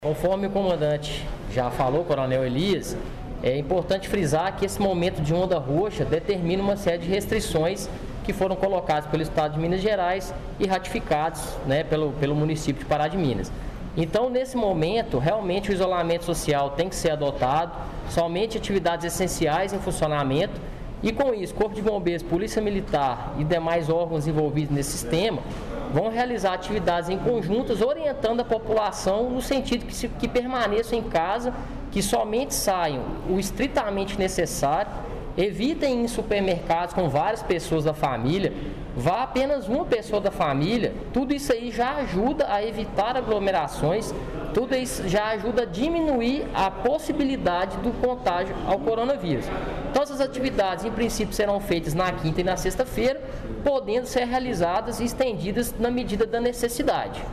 Conforme o comandante já falou, Coronel Elias, é importante frisar que esse momento de onda roxa determina uma série de restrições que foram colocadas pelo Estado de Minas Gerais e ratificados, pelo município de Pará de Minas. Então, nesse momento, realmente o isolamento social tem que ser adotado, somente atividades essenciais em funcionamento, e com isso, Corpo de Bombeiros, Polícia Militar e demais órgãos envolvidos nesse sistema vão realizar atividades em conjuntos, orientando a população no sentido que permaneçam em casa, que somente saiam o estritamente necessário, evitem ir em supermercados com várias pessoas da família, vá apenas uma pessoa da família. Tudo isso aí já ajuda a evitar aglomerações, tudo isso já ajuda a diminuir a possibilidade do contágio ao coronavírus. Então, essas atividades, em princípio, serão feitas na quinta e na sexta-feira, podendo ser realizadas e estendidas na medida da necessidade.